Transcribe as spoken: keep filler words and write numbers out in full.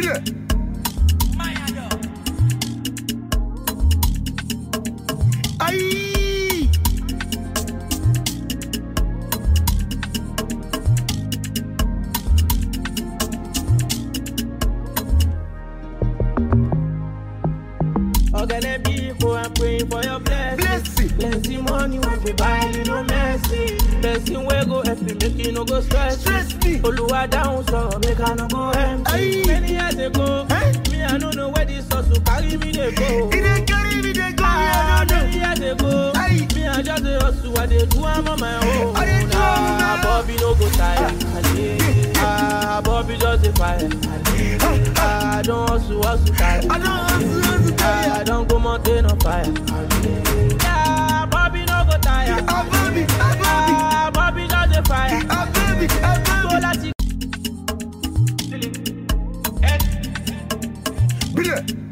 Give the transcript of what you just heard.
Yeah. Aye. Ogene people, I'm praying for your blessing. Blessing. Blessing money when we buy, you no mercy. Blessing we go help me, make you no go stress. Stress me. Oluwa down so make I no go empty. Aye. Many years ago, Eh? me I don't know where this hustle carry me they go. It ain't carry me, they go. Ah, I don't many know. years ago, Aye. me I just a hustle, I dey do am on my own. I dey do am on my Ah, own. Bobby no go tire. Ah, Bobby just a fire. Ah, I don't hustle, hustle tire. I don't hustle, hustle, Ah, I tire. don't go mountain on fire. Yeah, Bobby no go tire. Ah, Bobby, ah, Bobby. Ah, Bobby just a fire. Ah, Bobby, ah, So Bobby. that's it. Blah.